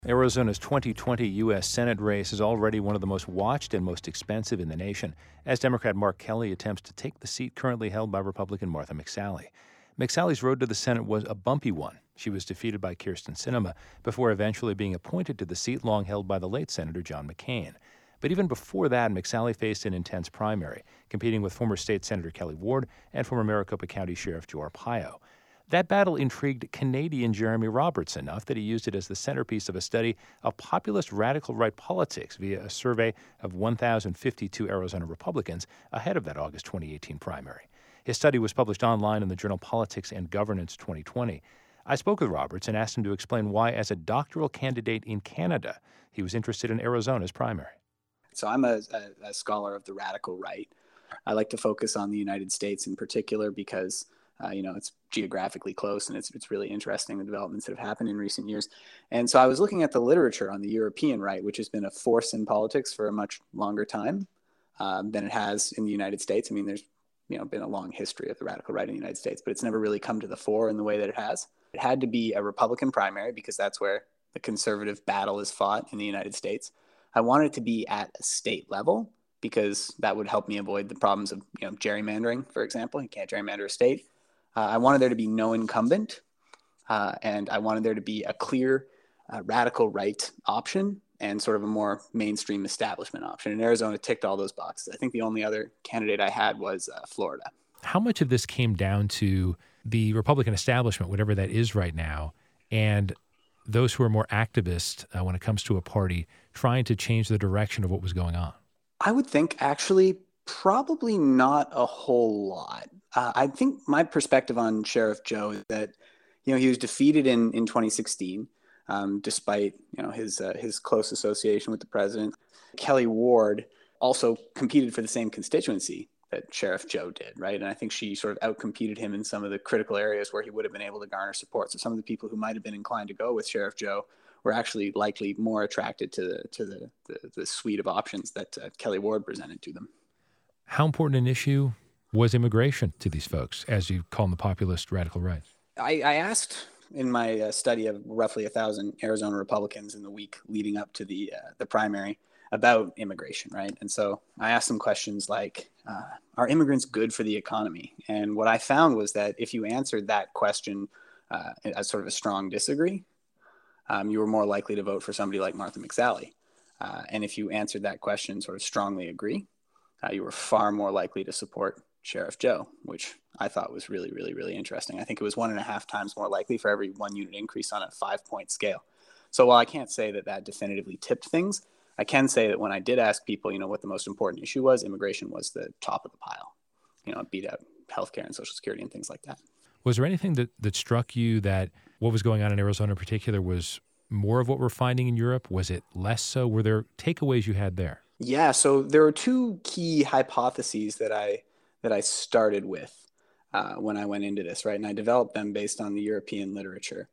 Arizona's 2020 U.S. Senate race is already one of the most watched and most expensive in the nation, as Democrat Mark Kelly attempts to take the seat currently held by Republican Martha McSally. McSally's road to the Senate was a bumpy one. She was defeated by Kyrsten Sinema before eventually being appointed to the seat long held by the late Senator John McCain. But even before that, McSally faced an intense primary, competing with former state Senator Kelly Ward and former Maricopa County Sheriff Joe Arpaio. That battle intrigued Canadian Jeremy Roberts enough that he used it as the centerpiece of a study of populist radical right politics via a survey of 1,052 Arizona Republicans ahead of that August 2018 primary. His study was published online in the journal Politics and Governance 2020. I spoke with Roberts and asked him to explain why, as a doctoral candidate in Canada, he was interested in Arizona's primary. So I'm a scholar of the radical right. I like to focus on the United States in particular because it's geographically close, and it's really interesting, the developments that have happened in recent years. And so I was looking at the literature on the European right, which has been a force in politics for a much longer time than it has in the United States. I mean, there's been a long history of the radical right in the United States, but it's never really come to the fore in the way that it has. It had to be a Republican primary because that's where the conservative battle is fought in the United States. I wanted it to be at a state level because that would help me avoid the problems of gerrymandering, for example. You can't gerrymander a state. I wanted there to be no incumbent, and I wanted there to be a clear radical right option and sort of a more mainstream establishment option. And Arizona ticked all those boxes. I think the only other candidate I had was Florida. How much of this came down to the Republican establishment, whatever that is right now, and those who are more activist when it comes to a party trying to change the direction of what was going on? I would think actually probably not a whole lot. I think my perspective on Sheriff Joe is that, he was defeated in 2016, despite, his close association with the president. Kelly Ward also competed for the same constituency that Sheriff Joe did, right? And I think she sort of outcompeted him in some of the critical areas where he would have been able to garner support. So some of the people who might have been inclined to go with Sheriff Joe were actually likely more attracted to the suite of options that Kelly Ward presented to them. How important an issue was immigration to these folks, as you call them, the populist radical right? I asked in my study of roughly 1,000 Arizona Republicans in the week leading up to the primary about immigration, right? And so I asked them questions like, are immigrants good for the economy? And what I found was that if you answered that question as sort of a strong disagree, you were more likely to vote for somebody like Martha McSally. And if you answered that question sort of strongly agree, you were far more likely to support Sheriff Joe, which I thought was really, really, really interesting. I think it was 1.5 times more likely for every 1 unit increase on a 5-point scale. So while I can't say that definitively tipped things, I can say that when I did ask people, what the most important issue was, immigration was the top of the pile. It beat out healthcare and Social Security and things like that. Was there anything that struck you that what was going on in Arizona in particular was more of what we're finding in Europe? Was it less so? Were there takeaways you had there? Yeah, so there were two key hypotheses that I started with when I went into this, right? And I developed them based on the European literature.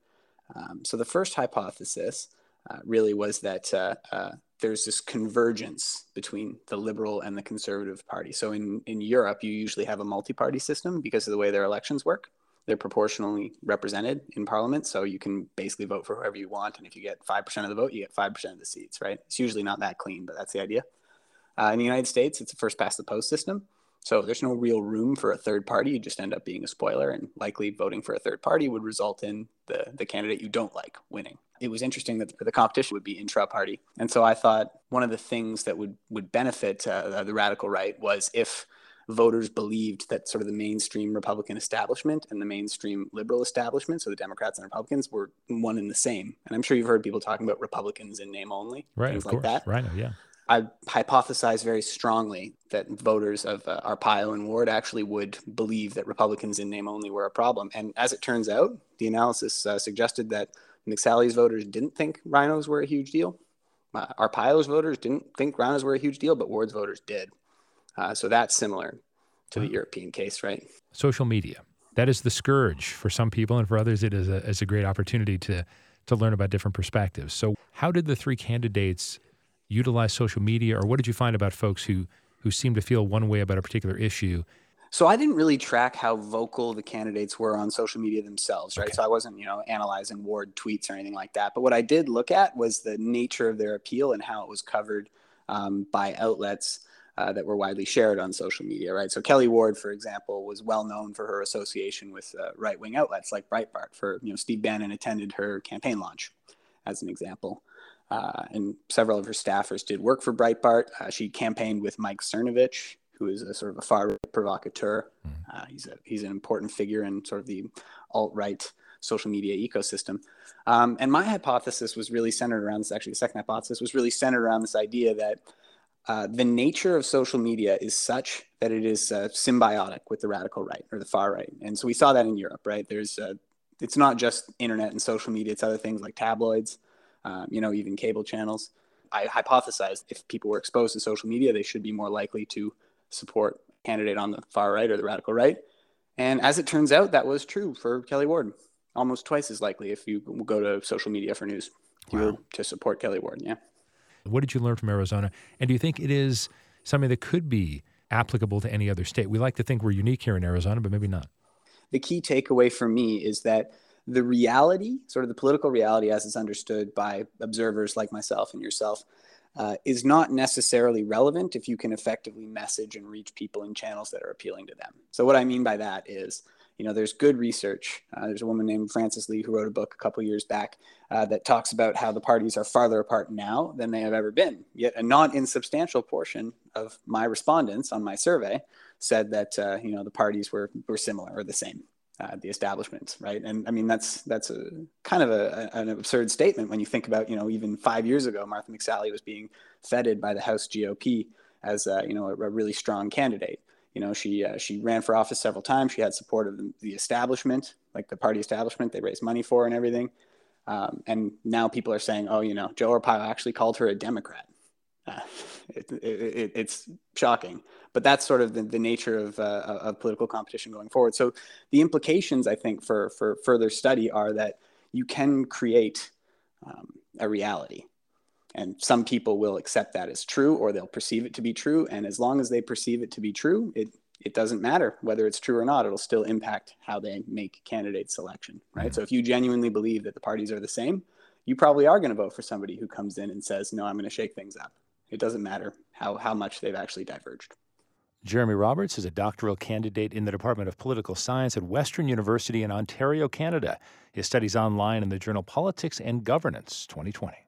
So the first hypothesis really was that there's this convergence between the liberal and the conservative party. So in Europe, you usually have a multi-party system because of the way their elections work. They're proportionally represented in parliament, so you can basically vote for whoever you want. And if you get 5% of the vote, you get 5% of the seats, right? It's usually not that clean, but that's the idea. In the United States, it's a first-past-the-post system. So there's no real room for a third party. You just end up being a spoiler, and likely voting for a third party would result in the candidate you don't like winning. It was interesting that the competition would be intra-party. And so I thought one of the things that would benefit the radical right was if voters believed that sort of the mainstream Republican establishment and the mainstream liberal establishment, so the Democrats and Republicans, were one and the same. And I'm sure you've heard people talking about Republicans in name only, right, things of like course. that. Right, yeah. I hypothesized very strongly that voters of Arpaio and Ward actually would believe that Republicans in name only were a problem. And as it turns out, the analysis suggested that McSally's voters didn't think rhinos were a huge deal. Arpaio's voters didn't think rhinos were a huge deal, but Ward's voters did. So that's similar to the European case, right? Social media. That is the scourge for some people, and for others it is a great opportunity to learn about different perspectives. So how did the three candidates utilize social media, or what did you find about folks who seem to feel one way about a particular issue So I didn't really track how vocal the candidates were on social media themselves, right? Okay. So I wasn't, analyzing Ward tweets or anything like that. But what I did look at was the nature of their appeal and how it was covered by outlets that were widely shared on social media, right? So Kelly Ward, for example, was well known for her association with right-wing outlets like Breitbart. Steve Bannon attended her campaign launch, as an example. And several of her staffers did work for Breitbart. She campaigned with Mike Cernovich, who is a sort of a far-right provocateur. He's an important figure in sort of the alt-right social media ecosystem. And my hypothesis was really centered around this. Actually, the second hypothesis was really centered around this idea that the nature of social media is such that it is symbiotic with the radical right or the far right. And so we saw that in Europe, right? It's not just internet and social media, it's other things like tabloids, even cable channels. I hypothesized if people were exposed to social media, they should be more likely to support a candidate on the far right or the radical right. And as it turns out, that was true for Kelly Ward. Almost twice as likely if you go to social media for news to support Kelly Ward. Yeah. What did you learn from Arizona? And do you think it is something that could be applicable to any other state? We like to think we're unique here in Arizona, but maybe not. The key takeaway for me is that the reality, sort of the political reality as it's understood by observers like myself and yourself, is not necessarily relevant if you can effectively message and reach people in channels that are appealing to them. So what I mean by that is, there's good research. There's a woman named Frances Lee who wrote a book a couple years back that talks about how the parties are farther apart now than they have ever been. Yet a not insubstantial portion of my respondents on my survey said that the parties were similar or the same. The establishments, right? And I mean, that's a kind of an absurd statement when you think about, even 5 years ago, Martha McSally was being feted by the House GOP as, a really strong candidate. She ran for office several times. She had support of the establishment, like the party establishment. They raised money for her and everything. And now people are saying, Joe Arpaio actually called her a Democrat. It's shocking, but that's sort of the nature of political competition going forward. So the implications, I think, for further study are that you can create a reality, and some people will accept that as true, or they'll perceive it to be true. And as long as they perceive it to be true, it doesn't matter whether it's true or not. It'll still impact how they make candidate selection, right? Mm-hmm. So if you genuinely believe that the parties are the same, you probably are going to vote for somebody who comes in and says, no, I'm going to shake things up. It doesn't matter how much they've actually diverged. Jeremy Roberts is a doctoral candidate in the Department of Political Science at Western University in Ontario, Canada. His studies online in the journal Politics and Governance 2020.